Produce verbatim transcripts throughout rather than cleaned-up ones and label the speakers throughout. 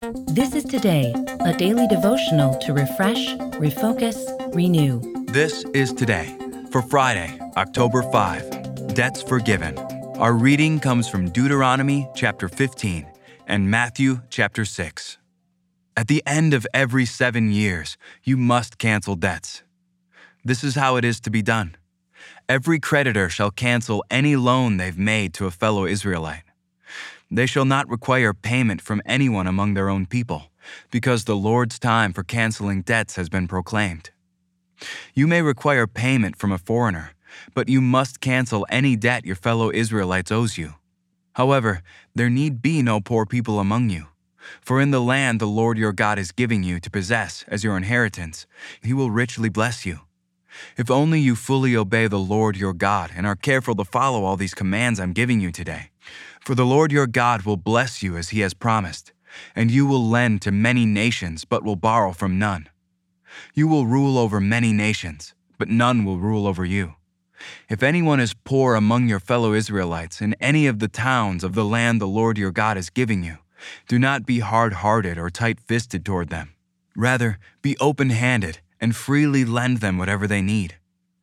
Speaker 1: This is Today, a daily devotional to refresh, refocus, renew.
Speaker 2: This is Today for Friday, October fifth, Debts Forgiven. Our reading comes from Deuteronomy chapter fifteen and Matthew chapter six. At the end of every seven years, you must cancel debts. This is how it is to be done. Every creditor shall cancel any loan they've made to a fellow Israelite. They shall not require payment from anyone among their own people, because the Lord's time for canceling debts has been proclaimed. You may require payment from a foreigner, but you must cancel any debt your fellow Israelites owes you. However, there need be no poor people among you, for in the land the Lord your God is giving you to possess as your inheritance, He will richly bless you. If only you fully obey the Lord your God and are careful to follow all these commands I'm giving you today. For the Lord your God will bless you as He has promised, and you will lend to many nations but will borrow from none. You will rule over many nations, but none will rule over you. If anyone is poor among your fellow Israelites in any of the towns of the land the Lord your God is giving you, do not be hard-hearted or tight-fisted toward them. Rather, be open-handed and freely lend them whatever they need.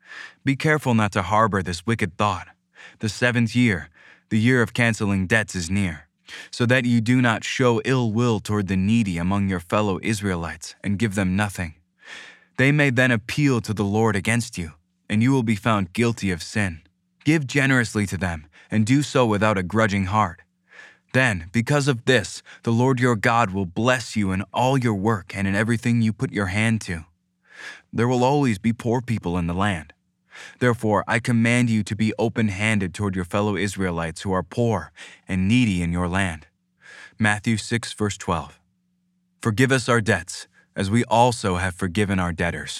Speaker 2: Be careful not to harbor this wicked thought. The seventh year, the year of canceling debts, is near, so that you do not show ill will toward the needy among your fellow Israelites and give them nothing. They may then appeal to the Lord against you, and you will be found guilty of sin. Give generously to them, and do so without a grudging heart. Then, because of this, the Lord your God will bless you in all your work and in everything you put your hand to. There will always be poor people in the land. Therefore, I command you to be open-handed toward your fellow Israelites who are poor and needy in your land. Matthew six, verse twelve. Forgive us our debts, as we also have forgiven our debtors.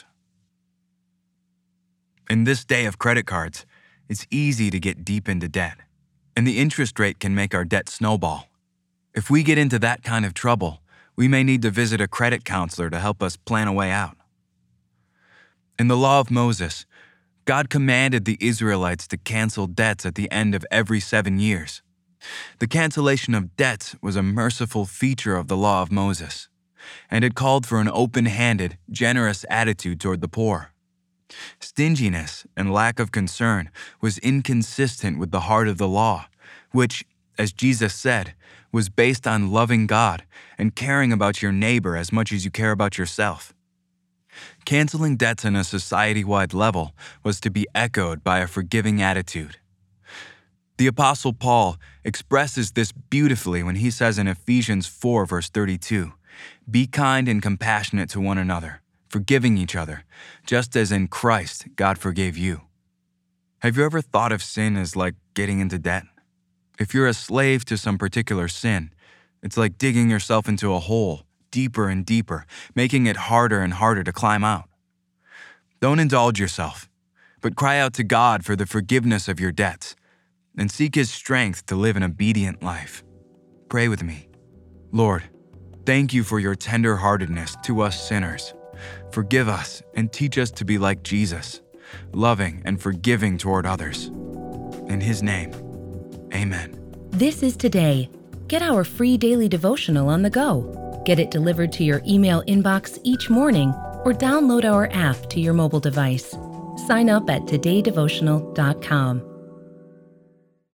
Speaker 2: In this day of credit cards, it's easy to get deep into debt, and the interest rate can make our debt snowball. If we get into that kind of trouble, we may need to visit a credit counselor to help us plan a way out. In the law of Moses, God commanded the Israelites to cancel debts at the end of every seven years. The cancellation of debts was a merciful feature of the law of Moses, and it called for an open-handed, generous attitude toward the poor. Stinginess and lack of concern was inconsistent with the heart of the law, which, as Jesus said, was based on loving God and caring about your neighbor as much as you care about yourself. Canceling debts on a society-wide level was to be echoed by a forgiving attitude. The Apostle Paul expresses this beautifully when he says in Ephesians four, verse thirty-two, "Be kind and compassionate to one another, forgiving each other, just as in Christ God forgave you." Have you ever thought of sin as like getting into debt? If you're a slave to some particular sin, it's like digging yourself into a hole, deeper and deeper, making it harder and harder to climb out. Don't indulge yourself, but cry out to God for the forgiveness of your debts and seek His strength to live an obedient life. Pray with me. Lord, thank you for your tender-heartedness to us sinners. Forgive us and teach us to be like Jesus, loving and forgiving toward others. In His name, amen.
Speaker 1: This is Today. Get our free daily devotional on the go. Get it delivered to your email inbox each morning or download our app to your mobile device. Sign up at today devotional dot com.